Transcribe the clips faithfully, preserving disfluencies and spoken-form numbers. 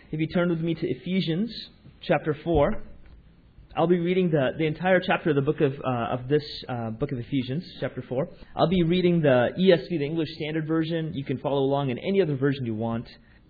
if you turn with me to Ephesians chapter four, I'll be reading the, the entire chapter of the book of uh, of this uh, book of Ephesians, chapter four. I'll be reading the E S V, the English Standard Version. You can follow along in any other version you want.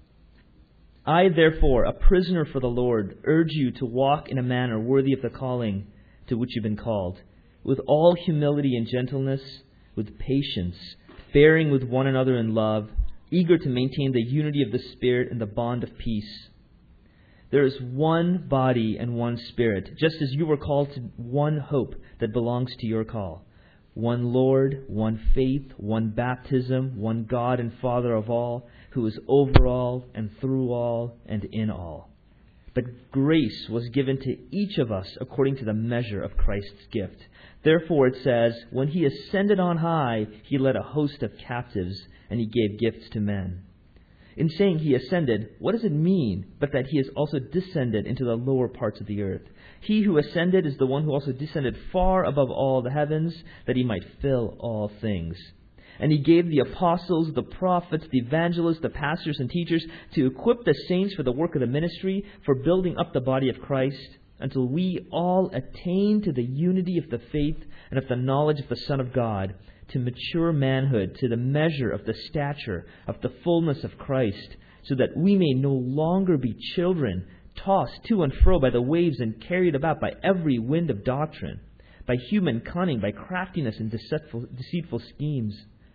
I, therefore, a prisoner for the Lord, urge you to walk in a manner worthy of the calling to which you've been called, with all humility and gentleness, with patience, bearing with one another in love, eager to maintain the unity of the Spirit and the bond of peace. There is one body and one Spirit, just as you were called to one hope that belongs to your call. One Lord, one faith, one baptism, one God and Father of all, who is over all and through all and in all. But grace was given to each of us according to the measure of Christ's gift. Therefore it says, when He ascended on high, He led a host of captives, and He gave gifts to men. In saying He ascended, what does it mean but that He has also descended into the lower parts of the earth? He who ascended is the one who also descended far above all the heavens, that He might fill all things. And He gave the apostles, the prophets, the evangelists, the pastors and teachers to equip the saints for the work of the ministry, for building up the body of Christ, until we all attain to the unity of the faith and of the knowledge of the Son of God, to mature manhood, to the measure of the stature of the fullness of Christ, so that we may no longer be children, tossed to and fro by the waves and carried about by every wind of doctrine, by human cunning, by craftiness and deceitful, deceitful schemes.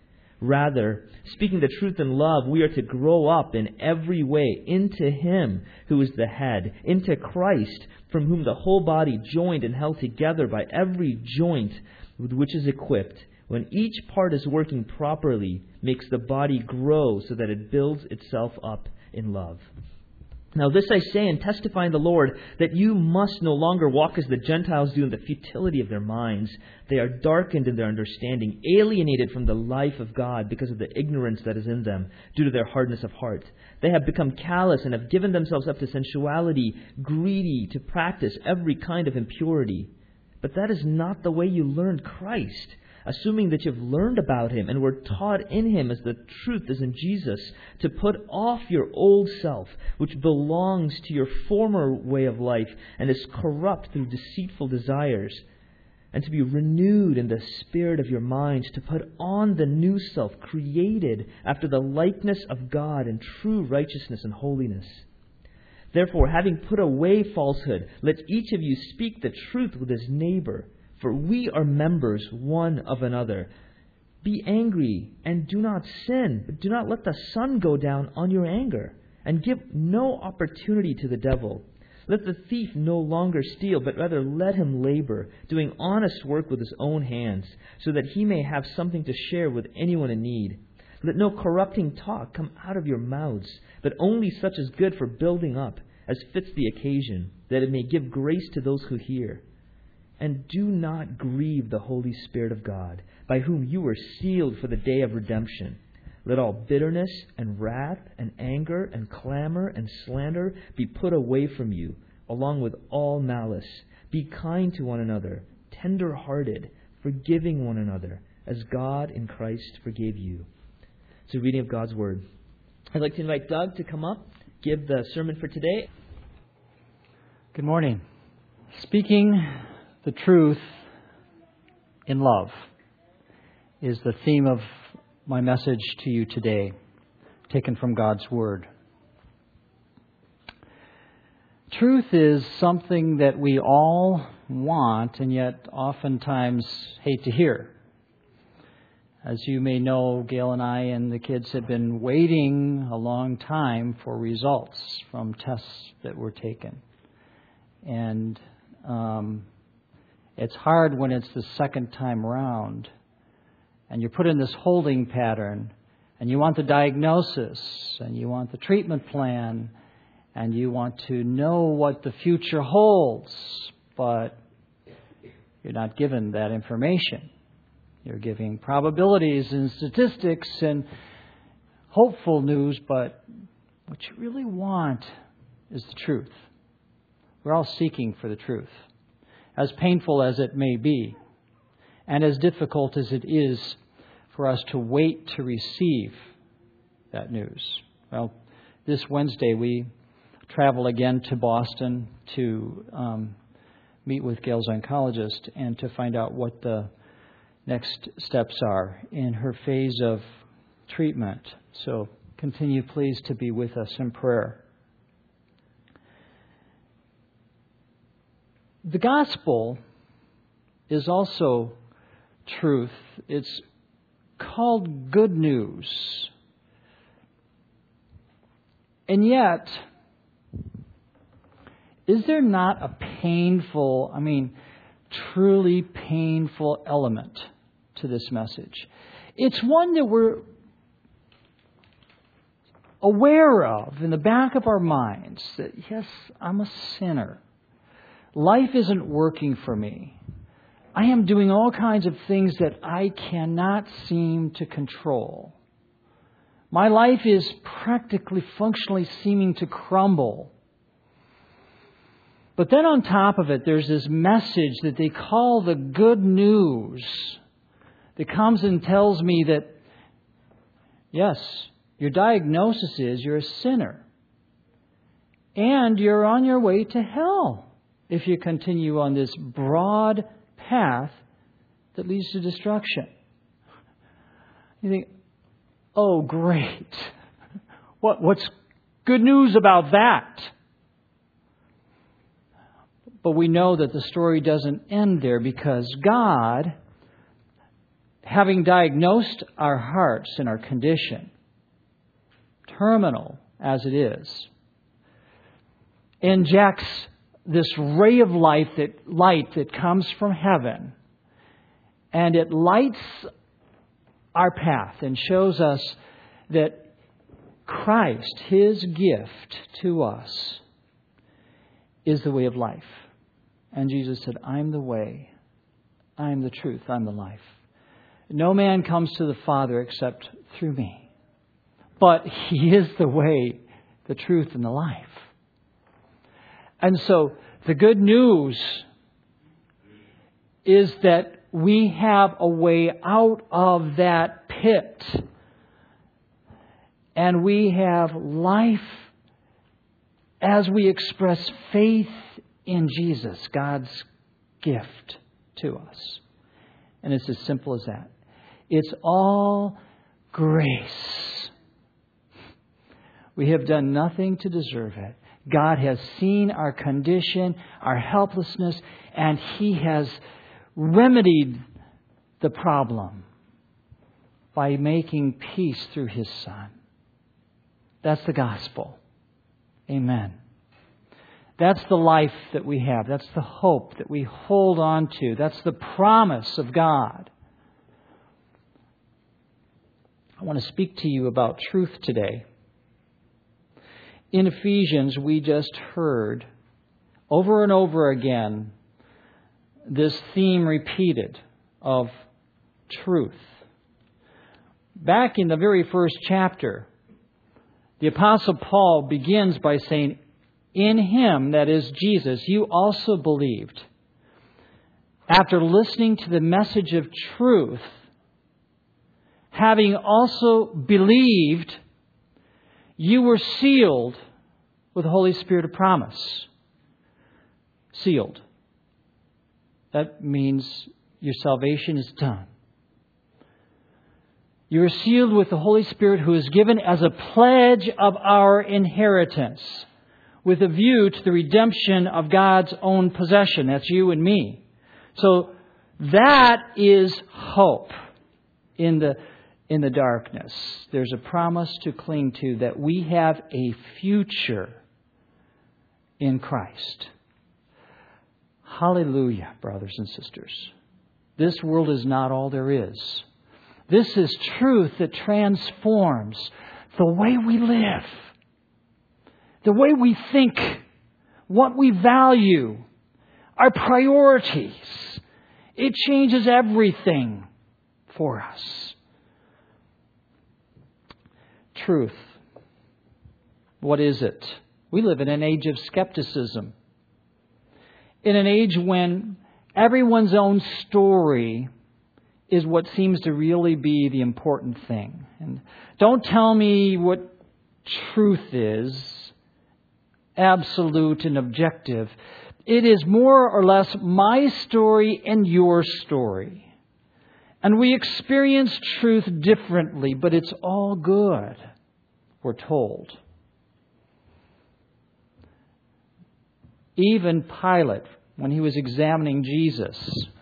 Rather, speaking the truth in love, we are to grow up in every way into Him who is the head, into Christ, from whom the whole body, joined and held together by every joint with which is equipped, when each part is working properly, makes the body grow so that it builds itself up in love. Now this I say and testify in the Lord, that you must no longer walk as the Gentiles do in the futility of their minds. They are darkened in their understanding, alienated from the life of God because of the ignorance that is in them, due to their hardness of heart. They have become callous and have given themselves up to sensuality, greedy to practice every kind of impurity. But that is not the way you learned Christ, assuming that you've learned about Him and were taught in Him as the truth is in Jesus, to put off your old self, which belongs to your former way of life and is corrupt through deceitful desires, and to be renewed in the spirit of your minds, to put on the new self, created after the likeness of God in true righteousness and holiness. Therefore, having put away falsehood, let each of you speak the truth with his neighbor, for we are members one of another. Be angry and do not sin, but do not let the sun go down on your anger, and give no opportunity to the devil. Let the thief no longer steal, but rather let him labor, doing honest work with his own hands, so that he may have something to share with anyone in need. Let no corrupting talk come out of your mouths, but only such as good for building up, as fits the occasion, that it may give grace to those who hear. And do not grieve the Holy Spirit of God, by whom you were sealed for the day of redemption. Let all bitterness and wrath and anger and clamor and slander be put away from you, along with all malice. Be kind to one another, tender-hearted, forgiving one another, as God in Christ forgave you. It's a reading of God's Word. I'd like to invite Doug to come up, give the sermon for today. Good morning. Speaking the truth in love is the theme of my message to you today, taken from God's Word. Truth is something that we all want and yet oftentimes hate to hear. As you may know, Gail and I and the kids have been waiting a long time for results from tests that were taken. And um, it's hard when it's the second time around. And you're put in this holding pattern, and you want the diagnosis, and you want the treatment plan, and you want to know what the future holds, but you're not given that information. You're giving probabilities and statistics and hopeful news, but what you really want is the truth. We're all seeking for the truth, as painful as it may be, and as difficult as it is for us to wait to receive that news. Well, this Wednesday we travel again to Boston to um, meet with Gail's oncologist and to find out what the next steps are in her phase of treatment. So continue, please, to be with us in prayer. The gospel is also truth. It's called good news. And yet, is there not a painful, I mean, truly painful element to this message? It's one that we're aware of in the back of our minds that, yes, I'm a sinner. Life isn't working for me. I am doing all kinds of things that I cannot seem to control. My life is practically, functionally seeming to crumble. But then on top of it, there's this message that they call the good news that comes and tells me that, yes, your diagnosis is you're a sinner. And you're on your way to hell if you continue on this broad path that leads to destruction. You think, oh, great. What, what's good news about that? But we know that the story doesn't end there, because God, having diagnosed our hearts and our condition, terminal as it is, injects this ray of light that, light that comes from heaven, and it lights our path and shows us that Christ, His gift to us, is the way of life. And Jesus said, I'm the way, I'm the truth, I'm the life. No man comes to the Father except through me. But He is the way, the truth, and the life. And so the good news is that we have a way out of that pit. And we have life as we express faith in Jesus, God's gift to us. And it's as simple as that. It's all grace. We have done nothing to deserve it. God has seen our condition, our helplessness, and He has remedied the problem by making peace through His Son. That's the gospel. Amen. That's the life that we have. That's the hope that we hold on to. That's the promise of God. I want to speak to you about truth today. In Ephesians, we just heard over and over again this theme repeated of truth. Back in the very first chapter, the Apostle Paul begins by saying, in Him, that is Jesus, you also believed. After listening to the message of truth, having also believed, you were sealed with the Holy Spirit of promise. Sealed. That means your salvation is done. You are sealed with the Holy Spirit, who is given as a pledge of our inheritance, with a view to the redemption of God's own possession. That's you and me. So that is hope in the in the darkness. There's a promise to cling to, that we have a future in Christ. Hallelujah, brothers and sisters. This world is not all there is. This is truth that transforms the way we live, the way we think, what we value, our priorities. It changes everything for us. Truth. What is it? We live in an age of skepticism. In an age when everyone's own story is what seems to really be the important thing. And don't tell me what truth is. absolute and objective. It is more or less my story and your story. And we experience truth differently, but it's all good, we're told. Even Pilate, when he was examining Jesus,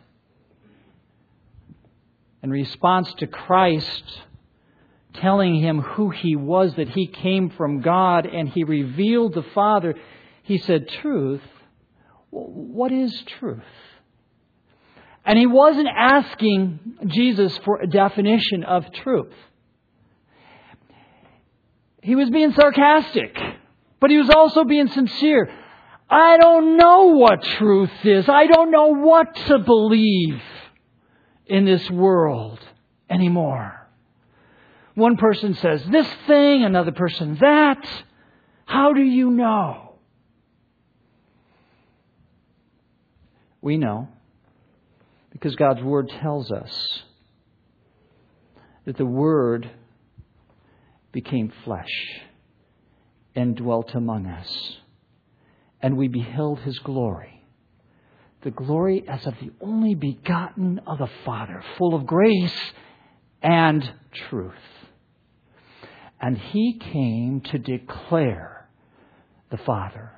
in response to Christ telling him who he was, that he came from God and he revealed the Father, he said, truth? What is truth? And he wasn't asking Jesus for a definition of truth. He was being sarcastic, but he was also being sincere. I don't know what truth is. I don't know what to believe in this world anymore. One person says this thing, another person that. How do you know? We know because God's Word tells us that the Word became flesh and dwelt among us. And we beheld His glory. The glory as of the only begotten of the Father, full of grace and truth. And He came to declare the Father.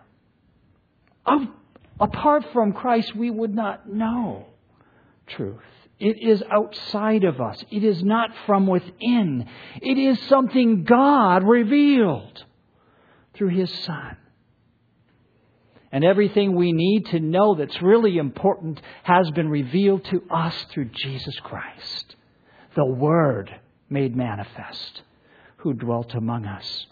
Apart from Christ, we would not know truth. It is outside of us. It is not from within. It is something God revealed through His Son. And everything we need to know that's really important has been revealed to us through Jesus Christ, the Word made manifest, who dwelt among us.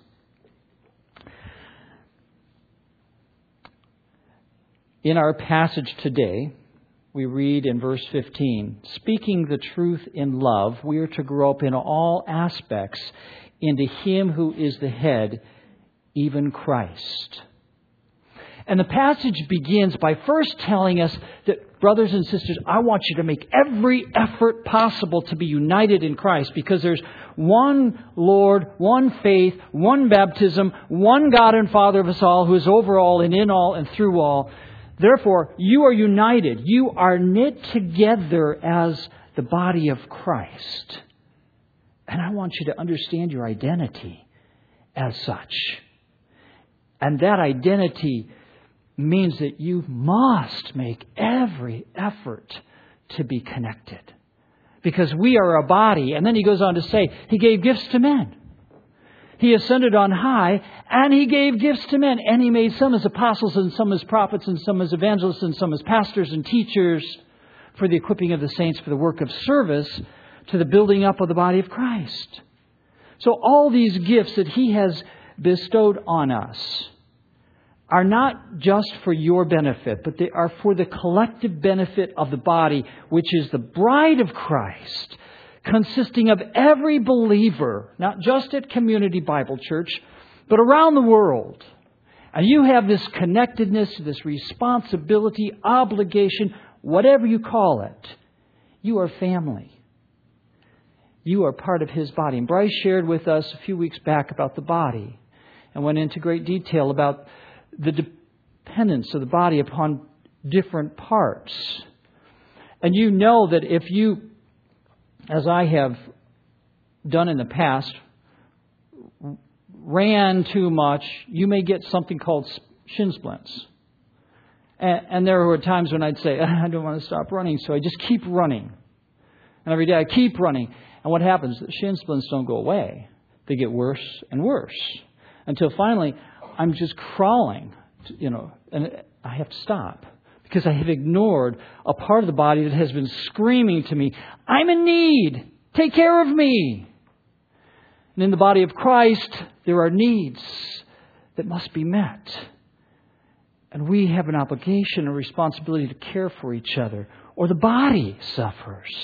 In our passage today, we read in verse fifteen, speaking the truth in love, we are to grow up in all aspects into Him who is the head, even Christ. And the passage begins by first telling us that, brothers and sisters, I want you to make every effort possible to be united in Christ, because there's one Lord, one faith, one baptism, one God and Father of us all, who is over all and in all and through all. Therefore, you are united. You are knit together as the body of Christ. And I want you to understand your identity as such. And that identity means that you must make every effort to be connected. Because we are a body. And then he goes on to say, He gave gifts to men. He ascended on high, and He gave gifts to men. And He made some as apostles, and some as prophets, and some as evangelists, and some as pastors and teachers, for the equipping of the saints for the work of service, to the building up of the body of Christ. So all these gifts that He has bestowed on us are not just for your benefit, but they are for the collective benefit of the body, which is the bride of Christ, consisting of every believer, not just at Community Bible Church, but around the world. And you have this connectedness, this responsibility, obligation, whatever you call it. You are family. You are part of His body. And Bryce shared with us a few weeks back about the body and went into great detail about the dependence of the body upon different parts. And you know that if you, as I have done in the past, ran too much, you may get something called shin splints. And, and there were times when I'd say, I don't want to stop running, so I just keep running. And every day I keep running. And what happens? The shin splints don't go away. They get worse and worse. Until finally, I'm just crawling, you know, and I have to stop. Because I have ignored a part of the body that has been screaming to me, I'm in need. Take care of me. And in the body of Christ, there are needs that must be met. And we have an obligation, a responsibility to care for each other, or the body suffers.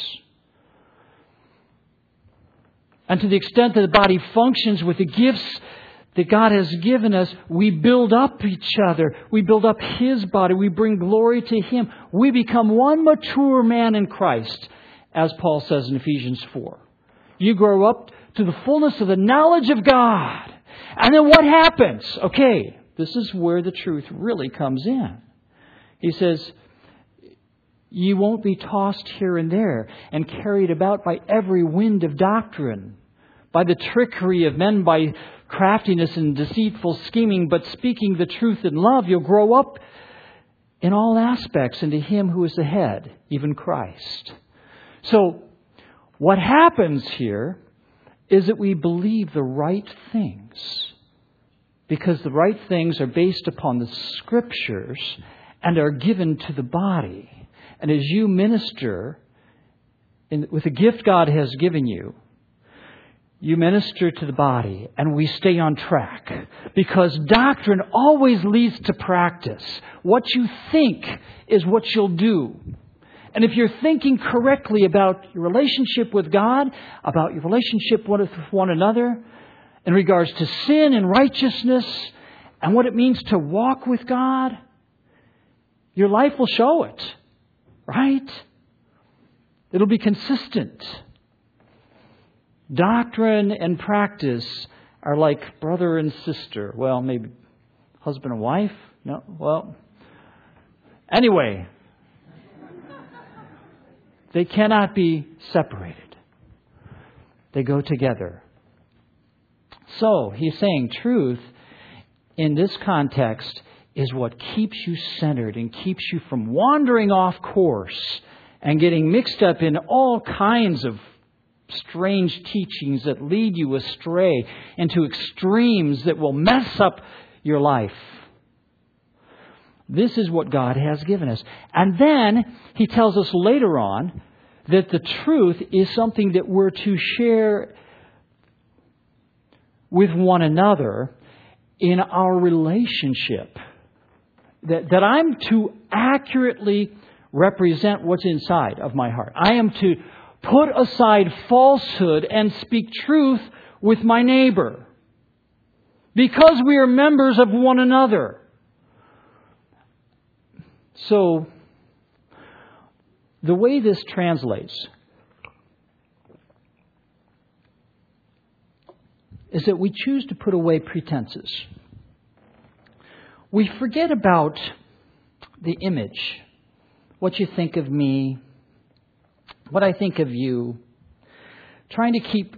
And to the extent that the body functions with the gifts that God has given us, we build up each other. We build up His body. We bring glory to Him. We become one mature man in Christ, as Paul says in Ephesians four. You grow up to the fullness of the knowledge of God. And then what happens? Okay, This is where the truth really comes in. He says, you won't be tossed here and there and carried about by every wind of doctrine, by the trickery of men, by craftiness and deceitful scheming, but speaking the truth in love, you'll grow up in all aspects into Him who is the head, even Christ. So, what happens here is that we believe the right things, because the right things are based upon the Scriptures and are given to the body. And as you minister in, with the gift God has given you, you minister to the body, and we stay on track. Because doctrine always leads to practice. What you think is what you'll do. And if you're thinking correctly about your relationship with God, about your relationship with one another, in regards to sin and righteousness, and what it means to walk with God, your life will show it. Right? It'll be consistent. Doctrine and practice are like brother and sister. Well, maybe husband and wife? No, well, anyway, they cannot be separated. They go together. So, he's saying truth in this context is what keeps you centered and keeps you from wandering off course and getting mixed up in all kinds of strange teachings that lead you astray into extremes that will mess up your life. This is what God has given us. And then He tells us later on that the truth is something that we're to share with one another in our relationship. That, that I'm to accurately represent what's inside of my heart. I am to put aside falsehood and speak truth with my neighbor. Because we are members of one another. So, the way this translates is that we choose to put away pretenses. We forget about the image, what you think of me, what I think of you, trying to keep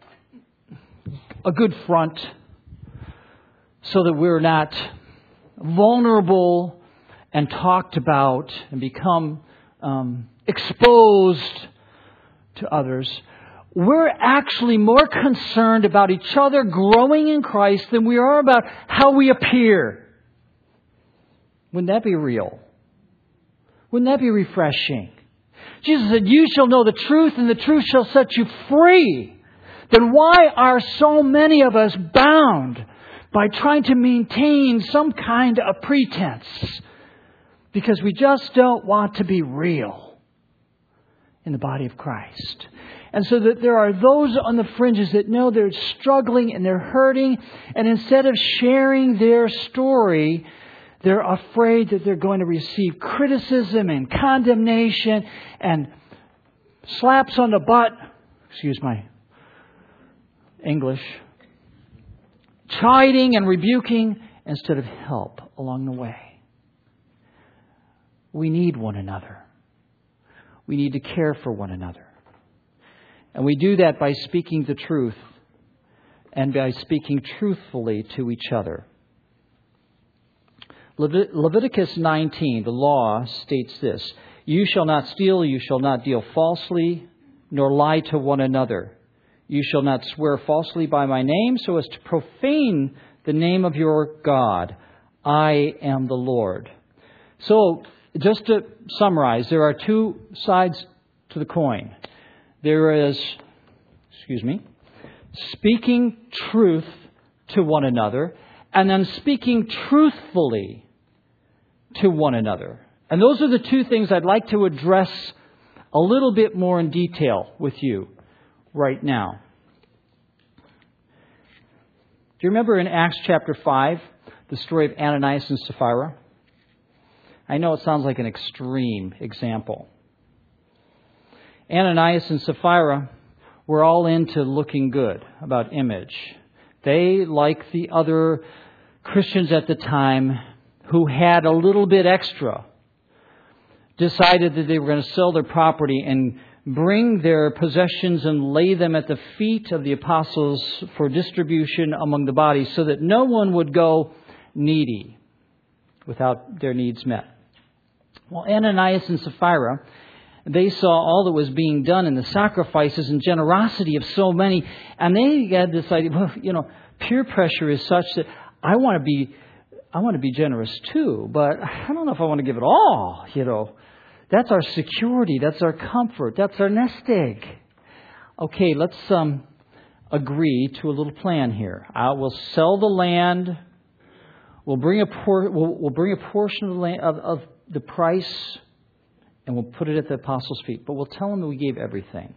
a good front so that we're not vulnerable and talked about and become um, exposed to others. We're actually more concerned about each other growing in Christ than we are about how we appear. Wouldn't that be real? Wouldn't that be refreshing? Jesus said, you shall know the truth and the truth shall set you free. Then why are so many of us bound by trying to maintain some kind of pretense? Because we just don't want to be real in the body of Christ. And so that there are those on the fringes that know they're struggling and they're hurting. And instead of sharing their story, they're afraid that they're going to receive criticism and condemnation and slaps on the butt. Excuse my English. Chiding and rebuking instead of help along the way. We need one another. We need to care for one another. And we do that by speaking the truth and by speaking truthfully to each other. Leviticus nineteen, the law, states this: you shall not steal, you shall not deal falsely, nor lie to one another. You shall not swear falsely by my name so as to profane the name of your God. I am the Lord. So, just to summarize, there are two sides to the coin. There is, excuse me, speaking truth to one another, and then speaking truthfully to one another. And those are the two things I'd like to address a little bit more in detail with you right now. Do you remember in Acts chapter five, the story of Ananias and Sapphira? I know it sounds like an extreme example. Ananias and Sapphira were all into looking good, about image. They, like the other Christians at the time who had a little bit extra decided that they were going to sell their property and bring their possessions and lay them at the feet of the apostles for distribution among the body so that no one would go needy without their needs met. Well, Ananias and Sapphira, they saw all that was being done in the sacrifices and generosity of so many, and they had this idea, well, you know, peer pressure is such that I want to be, I want to be generous too, but I don't know if I want to give it all, you know. That's our security. That's our comfort. That's our nest egg. Okay, let's um, agree to a little plan here. I will sell the land. We'll bring a por- we'll, we'll bring a portion of the land, of, of the price, and we'll put it at the apostles' feet. But we'll tell them that we gave everything.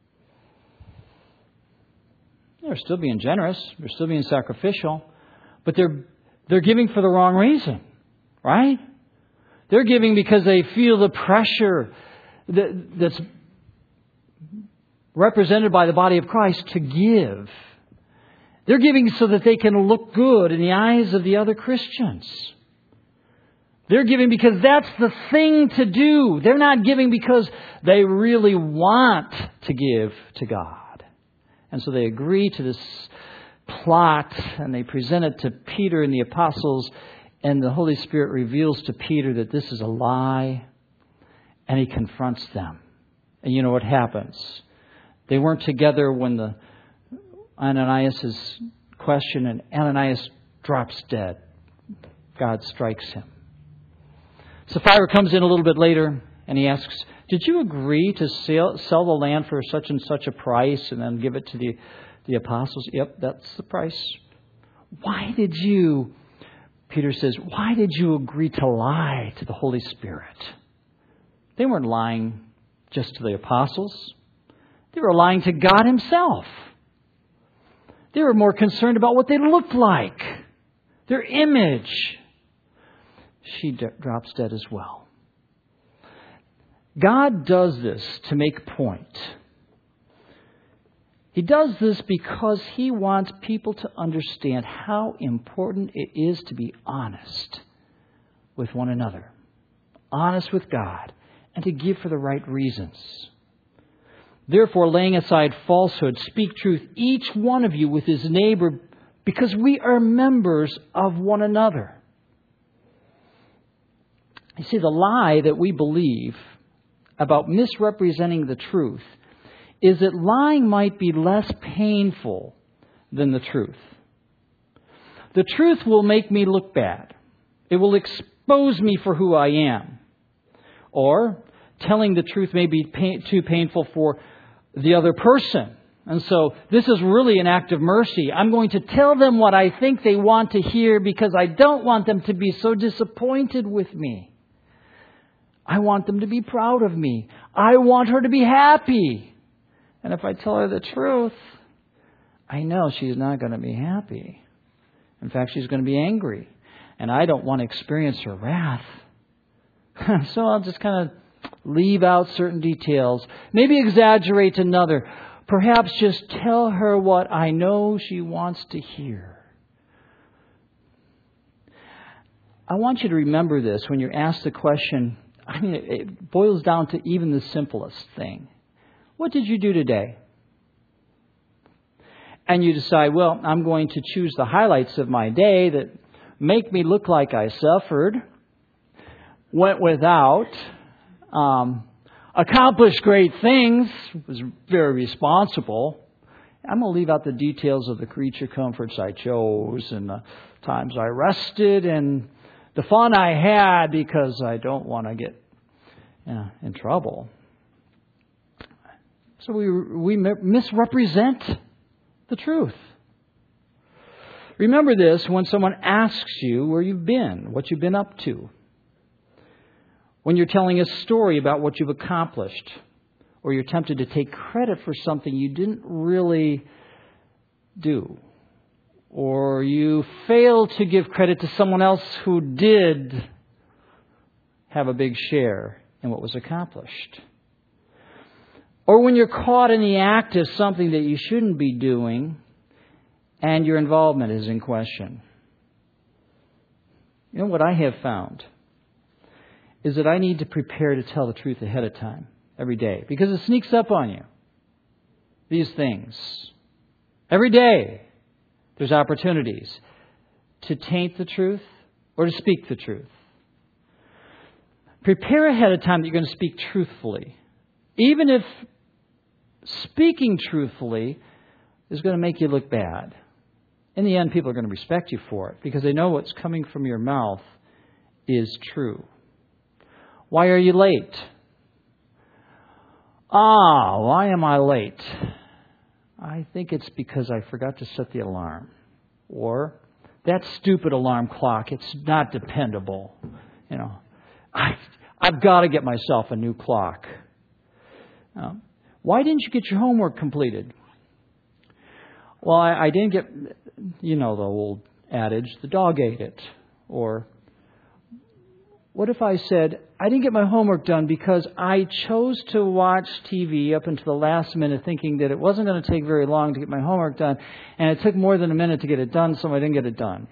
They're still being generous. They're still being sacrificial, but they're they're giving for the wrong reason, right? They're giving because they feel the pressure that, that's represented by the body of Christ to give. They're giving so that they can look good in the eyes of the other Christians. They're giving because that's the thing to do. They're not giving because they really want to give to God. And so they agree to this plot and they present it to Peter and the apostles. And the Holy Spirit reveals to Peter that this is a lie, and he confronts them. And you know what happens? They weren't together when the Ananias' question, and Ananias drops dead. God strikes him. Sapphira comes in a little bit later, and he asks, did you agree to sell, sell the land for such and such a price and then give it to the, the apostles? Yep, that's the price. Why did you... Peter says, why did you agree to lie to the Holy Spirit? They weren't lying just to the apostles. They were lying to God Himself. They were more concerned about what they looked like, their image. She d- drops dead as well. God does this to make a point. He does this because He wants people to understand how important it is to be honest with one another, honest with God, and to give for the right reasons. Therefore, laying aside falsehood, speak truth, each one of you with his neighbor, because we are members of one another. You see, the lie that we believe about misrepresenting the truth is that lying might be less painful than the truth. The truth will make me look bad. It will expose me for who I am. Or telling the truth may be pain, too painful for the other person. And so this is really an act of mercy. I'm going to tell them what I think they want to hear because I don't want them to be so disappointed with me. I want them to be proud of me. I want her to be happy. And if I tell her the truth, I know she's not going to be happy. In fact, she's going to be angry. And I don't want to experience her wrath. So I'll just kind of leave out certain details. Maybe exaggerate another. Perhaps just tell her what I know she wants to hear. I want you to remember this when you're asked the question. I mean, it boils down to even the simplest thing. What did you do today? And you decide, well, I'm going to choose the highlights of my day that make me look like I suffered, went without, um, accomplished great things, was very responsible. I'm going to leave out the details of the creature comforts I chose and the times I rested and the fun I had because I don't want to get you know, in trouble. So we we misrepresent the truth. Remember this when someone asks you where you've been, what you've been up to. When you're telling a story about what you've accomplished, or you're tempted to take credit for something you didn't really do, or you fail to give credit to someone else who did have a big share in what was accomplished. Or when you're caught in the act of something that you shouldn't be doing and your involvement is in question. You know what I have found is that I need to prepare to tell the truth ahead of time, every day, because it sneaks up on you. These things. Every day, there's opportunities to taint the truth or to speak the truth. Prepare ahead of time that you're going to speak truthfully. Even if speaking truthfully is going to make you look bad. In the end, people are going to respect you for it because they know what's coming from your mouth is true. Why are you late? Ah, why am I late? I think it's because I forgot to set the alarm. Or, that stupid alarm clock, it's not dependable. You know, I, I've got to get myself a new clock. Uh, why didn't you get your homework completed? Well, I, I didn't get, you know, the old adage, the dog ate it. Or, what if I said, I didn't get my homework done because I chose to watch T V up until the last minute thinking that it wasn't going to take very long to get my homework done, and it took more than a minute to get it done, so I didn't get it done.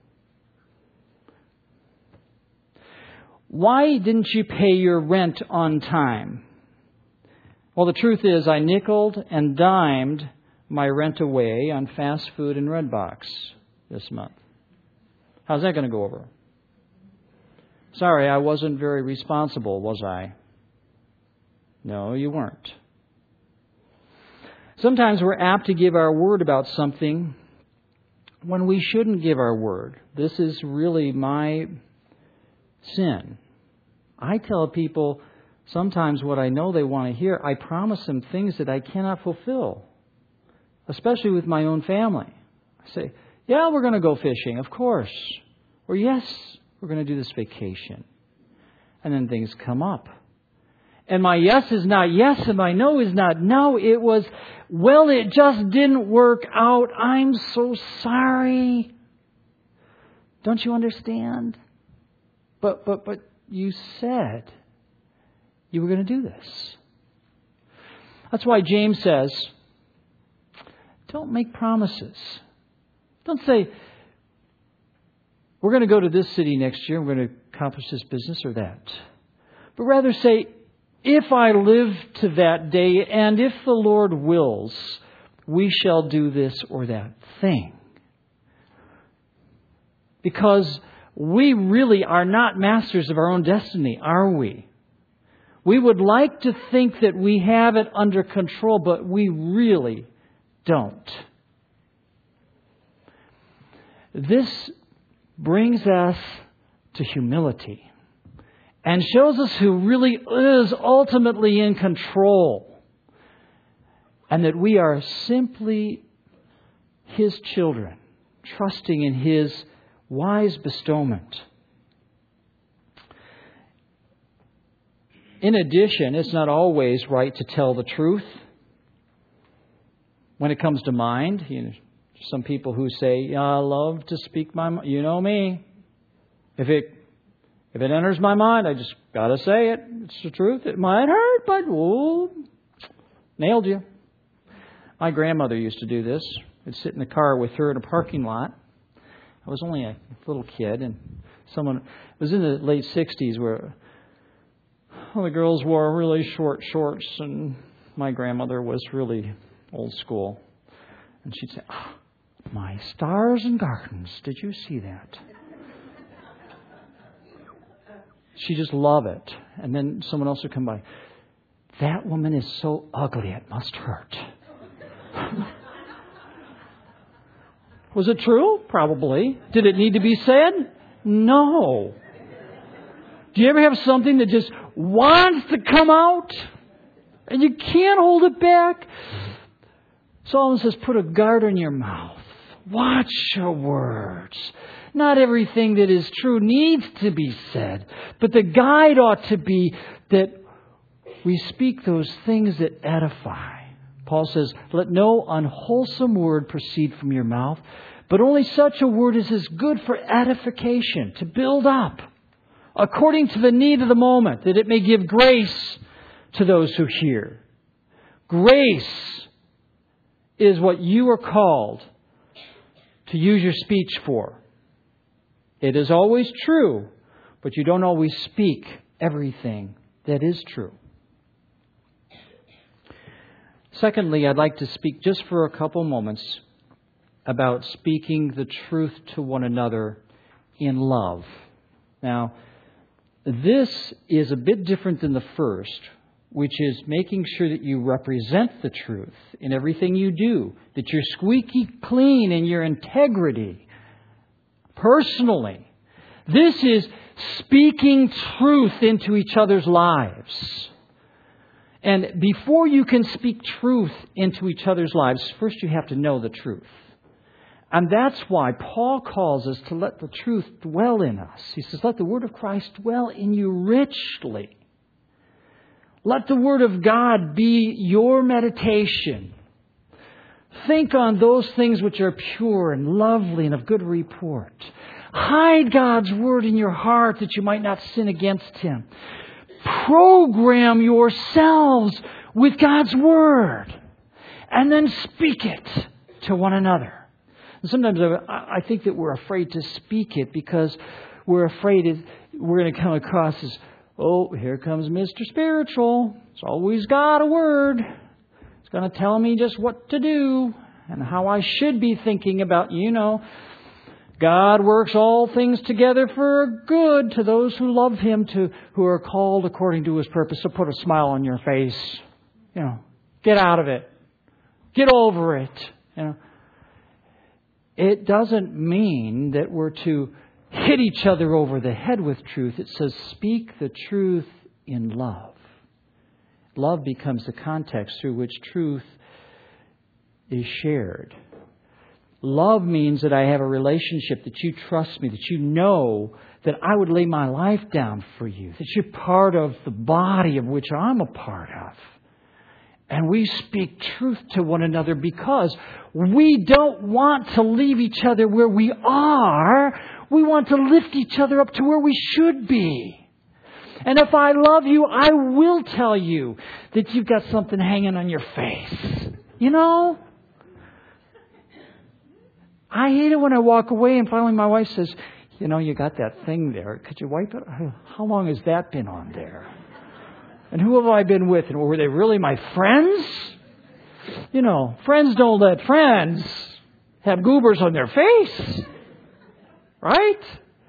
Why didn't you pay your rent on time? Well, the truth is I nickeled and dimed my rent away on fast food and Redbox this month. How's that going to go over? Sorry, I wasn't very responsible, was I? No, you weren't. Sometimes we're apt to give our word about something when we shouldn't give our word. This is really my sin. I tell people sometimes what I know they want to hear. I promise them things that I cannot fulfill, especially with my own family. I say, yeah, we're going to go fishing, of course. Or yes, we're going to do this vacation. And then things come up. And my yes is not yes and my no is not no. It was, well, it just didn't work out. I'm so sorry. Don't you understand? But, but, but you said you were going to do this. That's why James says, don't make promises. Don't say, we're going to go to this city next year, we're going to accomplish this business or that. But rather say, if I live to that day, and if the Lord wills, we shall do this or that thing. Because we really are not masters of our own destiny, are we? We would like to think that we have it under control, but we really don't. This brings us to humility and shows us who really is ultimately in control, and that we are simply His children, trusting in His wise bestowment. In addition, it's not always right to tell the truth when it comes to mind. You know, some people who say, yeah, I love to speak my mind. You know me. If it if it enters my mind, I just got to say it. It's the truth. It might hurt, but oh, nailed you. My grandmother used to do this. I'd sit in the car with her in a parking lot. I was only a little kid, and someone, it was in the late sixties where well, the girls wore really short shorts, and my grandmother was really old school. And she'd say, oh, my stars and gardens, did you see that? She just loved it. And then someone else would come by. That woman is so ugly, it must hurt. Was it true? Probably. Did it need to be said? No. Do you ever have something that just wants to come out and you can't hold it back? Solomon says, put a guard on your mouth. Watch your words. Not everything that is true needs to be said, but the guide ought to be that we speak those things that edify. Paul says, let no unwholesome word proceed from your mouth, but only such a word as is good for edification, to build up, according to the need of the moment, that it may give grace to those who hear. Grace is what you are called to use your speech for. It is always true, but you don't always speak everything that is true. Secondly, I'd like to speak just for a couple moments about speaking the truth to one another in love. Now, this is a bit different than the first, which is making sure that you represent the truth in everything you do, that you're squeaky clean in your integrity personally. This is speaking truth into each other's lives. And before you can speak truth into each other's lives, first you have to know the truth. And that's why Paul calls us to let the truth dwell in us. He says, let the word of Christ dwell in you richly. Let the word of God be your meditation. Think on those things which are pure and lovely and of good report. Hide God's word in your heart that you might not sin against Him. Program yourselves with God's word. And then speak it to one another. And sometimes I think that we're afraid to speak it because we're afraid it, we're going to come across as, oh, here comes Mister Spiritual. It's always got a word. It's going to tell me just what to do and how I should be thinking about, you know, God works all things together for good to those who love Him, to who are called according to His purpose. So put a smile on your face. You know, get out of it. Get over it. You know, it doesn't mean that we're to hit each other over the head with truth. It says, speak the truth in love. Love becomes the context through which truth is shared. Love means that I have a relationship, that you trust me, that you know that I would lay my life down for you, that you're part of the body of which I'm a part of. And we speak truth to one another because we don't want to leave each other where we are. We want to lift each other up to where we should be. And if I love you, I will tell you that you've got something hanging on your face. You know? I hate it when I walk away and finally my wife says, you know, you got that thing there. Could you wipe it? How long has that been on there? And who have I been with? And were they really my friends? You know, friends don't let friends have goobers on their face. Right?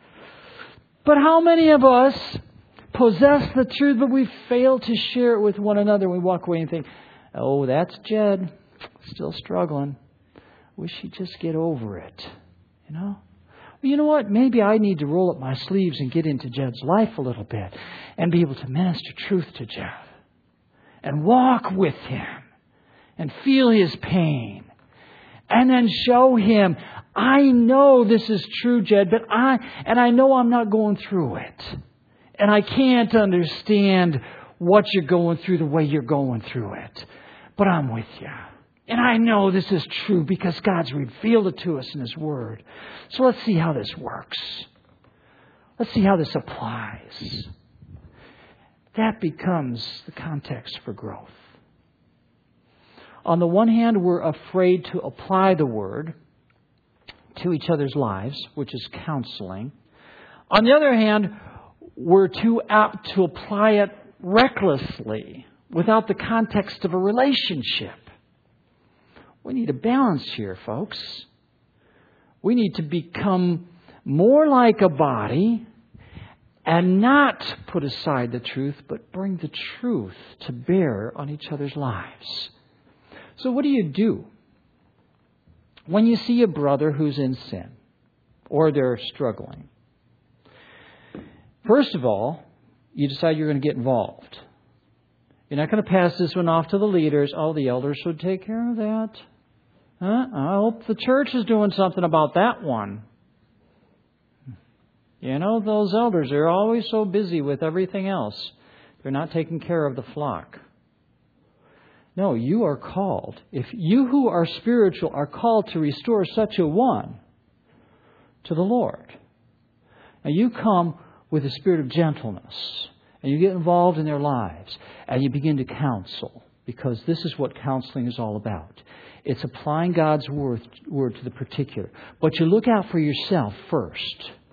But how many of us possess the truth, but we fail to share it with one another? We walk away and think, oh, that's Jed. Still struggling. Wish he'd just get over it. You know? Well, you know what? Maybe I need to roll up my sleeves and get into Jed's life a little bit and be able to minister truth to Jed and walk with him and feel his pain and then show him, I know this is true, Jed, but I, and I know I'm not going through it. And I can't understand what you're going through the way you're going through it. But I'm with you. And I know this is true because God's revealed it to us in His Word. So let's see how this works. Let's see how this applies. That becomes the context for growth. On the one hand, we're afraid to apply the Word to each other's lives, which is counseling. On the other hand, we're too apt to apply it recklessly without the context of a relationship. We need a balance here, folks. We need to become more like a body and not put aside the truth, but bring the truth to bear on each other's lives. So what do you do when you see a brother who's in sin or they're struggling? First of all, you decide you're going to get involved. You're not going to pass this one off to the leaders. Oh, the elders should take care of that. Huh? I hope the church is doing something about that one. You know, those elders are always so busy with everything else. They're not taking care of the flock. No, you are called. If you who are spiritual are called to restore such a one to the Lord. And you come with a spirit of gentleness. And you get involved in their lives. And you begin to counsel. Because this is what counseling is all about. It's applying God's word, word to the particular. But you look out for yourself first.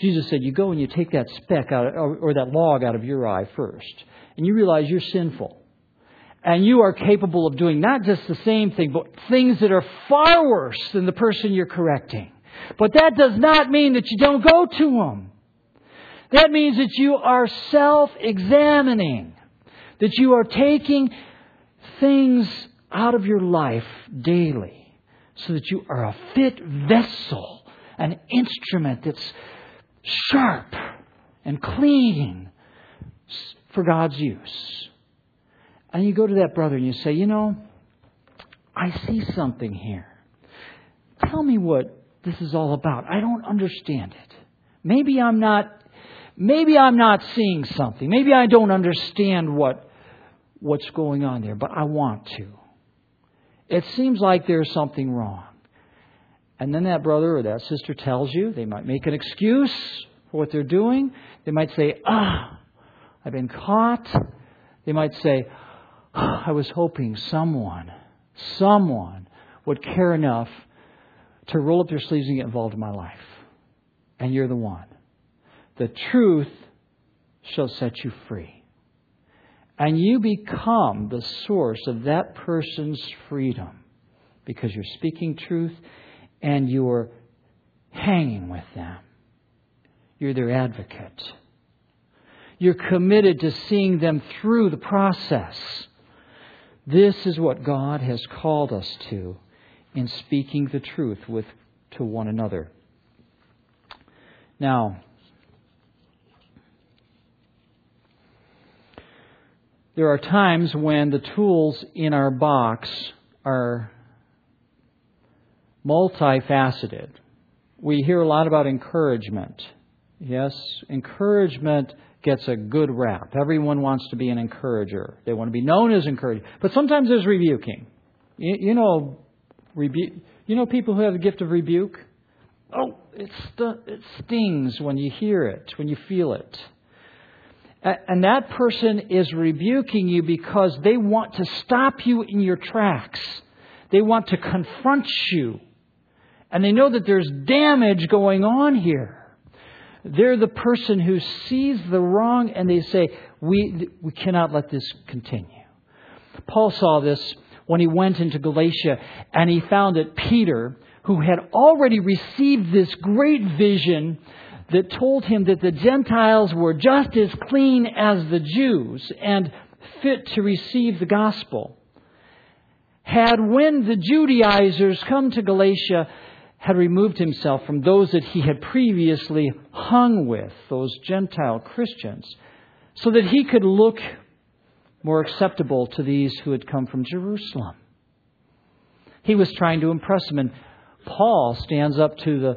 Jesus said, you go and you take that speck out, or, or that log out of your eye first. And you realize you're sinful. And you are capable of doing not just the same thing, but things that are far worse than the person you're correcting. But that does not mean that you don't go to them. That means that you are self-examining. That you are taking things out of your life daily. So that you are a fit vessel. An instrument that's sharp and clean for God's use. And you go to that brother and you say, you know, I see something here. Tell me what this is all about. I don't understand it. Maybe I'm not, maybe I'm not seeing something. Maybe I don't understand what, what's going on there, but I want to. It seems like there's something wrong. And then that brother or that sister tells you, they might make an excuse for what they're doing. They might say, ah, I've been caught. They might say, oh, I was hoping someone, someone would care enough to roll up their sleeves and get involved in my life. And you're the one. The truth shall set you free. And you become the source of that person's freedom because you're speaking truth and you're hanging with them. You're their advocate. You're committed to seeing them through the process. This is what God has called us to in speaking the truth with to one another. Now, there are times when the tools in our box are multifaceted. We hear a lot about encouragement. Yes, encouragement gets a good rap. Everyone wants to be an encourager. They want to be known as encourager. But sometimes there's rebuking. You, you know, rebu- You know people who have the gift of rebuke? Oh, it, st- it stings when you hear it, when you feel it. And that person is rebuking you because they want to stop you in your tracks. They want to confront you. And they know that there's damage going on here. They're the person who sees the wrong and they say, we, we cannot let this continue. Paul saw this when he went into Galatia and he found that Peter, who had already received this great vision that told him that the Gentiles were just as clean as the Jews and fit to receive the gospel, had, when the Judaizers come to Galatia, had removed himself from those that he had previously hung with, those Gentile Christians, so that he could look more acceptable to these who had come from Jerusalem. He was trying to impress them. And Paul stands up to the,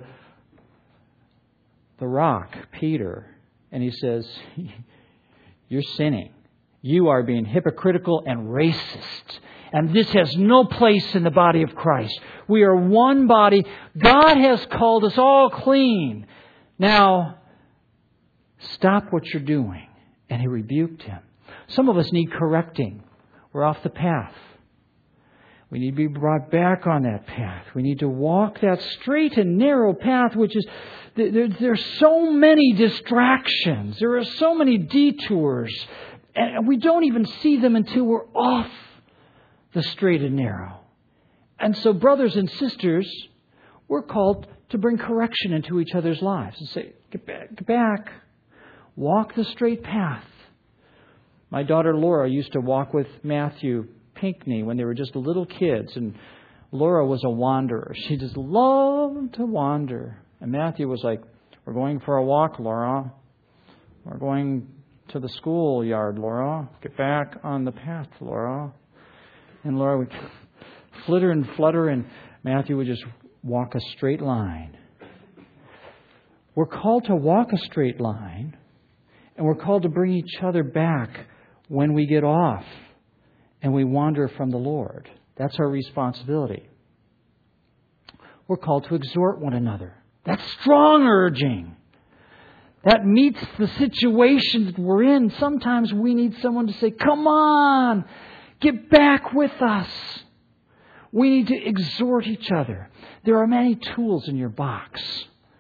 the rock, Peter, and he says, you're sinning. You are being hypocritical and racist. And this has no place in the body of Christ. We are one body. God has called us all clean. Now, stop what you're doing. And he rebuked him. Some of us need correcting. We're off the path. We need to be brought back on that path. We need to walk that straight and narrow path, which is, there, there's so many distractions. There are so many detours. And we don't even see them until we're off the straight and narrow. And so, brothers and sisters, we're called to bring correction into each other's lives and say, get back, get back. Walk the straight path. My daughter Laura used to walk with Matthew Pinckney when they were just little kids. And Laura was a wanderer. She just loved to wander. And Matthew was like, we're going for a walk, Laura. We're going to the schoolyard, Laura. Get back on the path, Laura. And Laura would flitter and flutter, and Matthew would just walk a straight line. We're called to walk a straight line, and we're called to bring each other back when we get off and we wander from the Lord. That's our responsibility. We're called to exhort one another. That's strong urging. That meets the situation that we're in. Sometimes we need someone to say, come on, get back with us. We need to exhort each other. There are many tools in your box.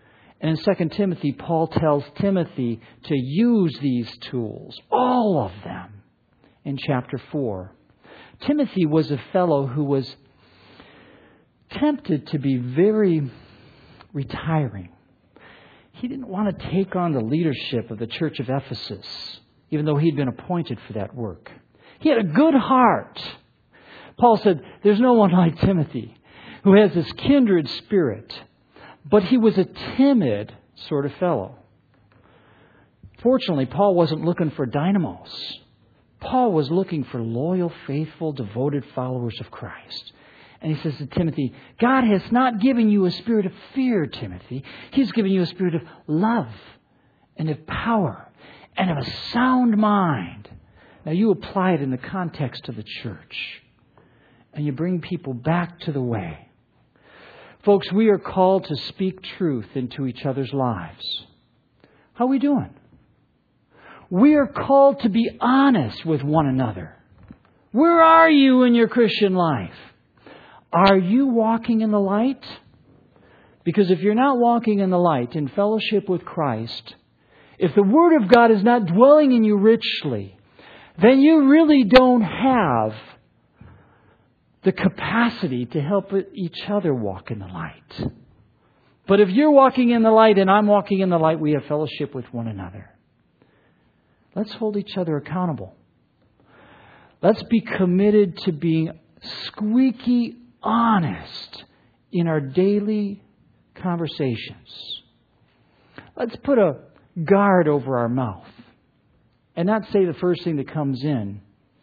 And in Second Timothy, Paul tells Timothy to use these tools, all of them, in chapter four. Timothy was a fellow who was tempted to be very retiring. He didn't want to take on the leadership of the church of Ephesus, even though he'd been appointed for that work. He had a good heart. Paul said, there's no one like Timothy who has this kindred spirit. But he was a timid sort of fellow. Fortunately, Paul wasn't looking for dynamos. Paul was looking for loyal, faithful, devoted followers of Christ. And he says to Timothy, God has not given you a spirit of fear, Timothy. He's given you a spirit of love and of power and of a sound mind. Now you apply it in the context of the church. And you bring people back to the way. Folks, we are called to speak truth into each other's lives. How are we doing? We are called to be honest with one another. Where are you in your Christian life? Are you walking in the light? Because if you're not walking in the light, in fellowship with Christ, if the Word of God is not dwelling in you richly, then you really don't have the capacity to help each other walk in the light. But if you're walking in the light and I'm walking in the light, we have fellowship with one another. Let's hold each other accountable. Let's be committed to being squeaky honest in our daily conversations. Let's put a guard over our mouth and not say the first thing that comes in.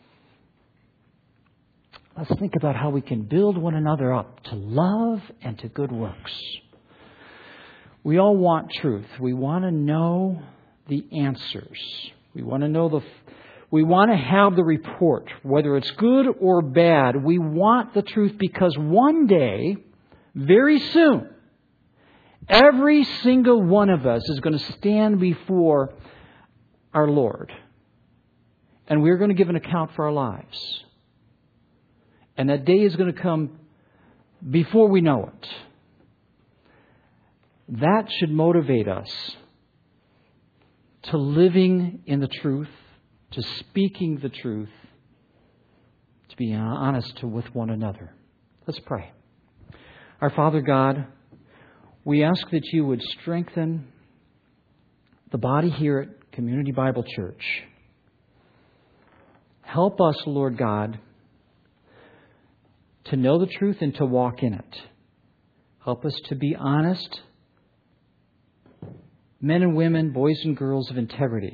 Let's think about how we can build one another up to love and to good works. We all want truth. We want to know the answers. We want to know the. We want to have the report, whether it's good or bad. We want the truth because one day, very soon, every single one of us is going to stand before our Lord, and we're going to give an account for our lives. And that day is going to come before we know it. That should motivate us to living in the truth, to speaking the truth, to being honest with one another. Let's pray. Our Father God, we ask that you would strengthen the body here at Community Bible Church. Help us, Lord God, to know the truth and to walk in it. Help us to be honest, men and women, boys and girls of integrity.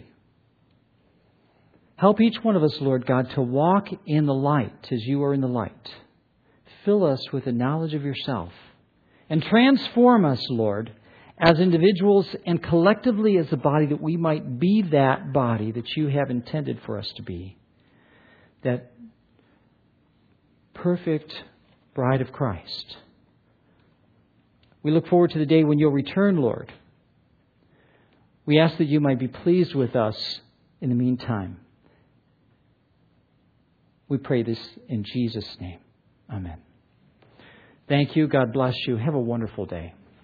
Help each one of us, Lord God, to walk in the light as you are in the light. Fill us with the knowledge of yourself. And transform us, Lord, as individuals and collectively as a body, that we might be that body that you have intended for us to be. That perfect bride of Christ. We look forward to the day when you'll return, Lord. We ask that you might be pleased with us in the meantime. We pray this in Jesus' name. Amen. Thank you. God bless you. Have a wonderful day.